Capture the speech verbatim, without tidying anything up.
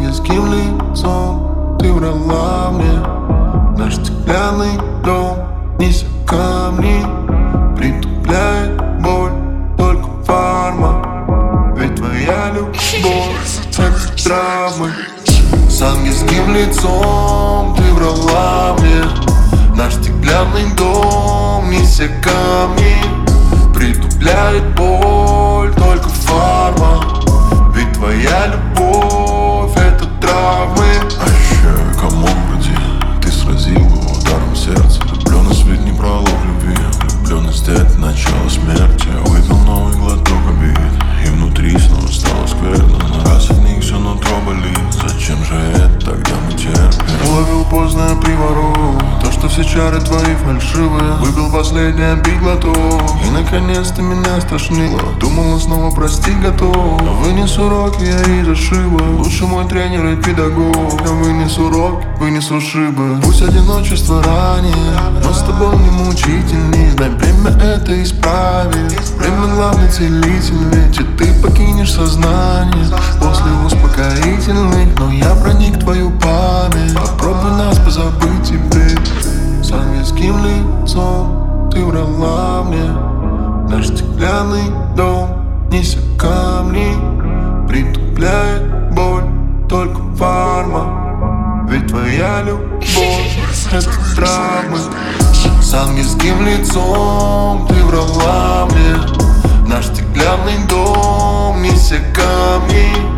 ангельским лицом ты врала мне. Наш стеклянный дом, неся камни, притупляет боль только фарма. Ведь твоя любовь — это травмы. С ангельским лицом ты врала мне. Наш стеклянный дом, неся камни, притупляет боль только фарма. Ведь твоя любовь — это травмы. Ощущаю комок в груди, ты сразил его ударом сердца. Влюбленность ведь не пролог любви, влюбленность — это начало смерти. Я выпил новый глоток обид, и внутри снова стало скверно. Но раз от них все нутро болит, зачем же это тогда мы терпим? Уловил поздно приворот, то, что все чары твои фальшивые. Выпил последний обид глоток, и наконец-то меня стошнило. Думала, снова простить готов, но вынес уроки я из ошибок. Лучше мой тренер и педагог. Я вынес уроки, вынес ушибы. Пусть одиночество ранее, но с тобой не мучительней. Дай время это исправить. Время главный целитель, ведь и ты покинешь сознание после успокоительных. Но я проник в твою память, попробуй нас позабыть теперь. С ангельским лицом ты врала мне. Наш стеклянный дом, неся камни, притупляет боль только фарма. Ведь твоя любовь — это травмы. С ангельским лицом ты врала мне. Наш стеклянный дом, неся камни,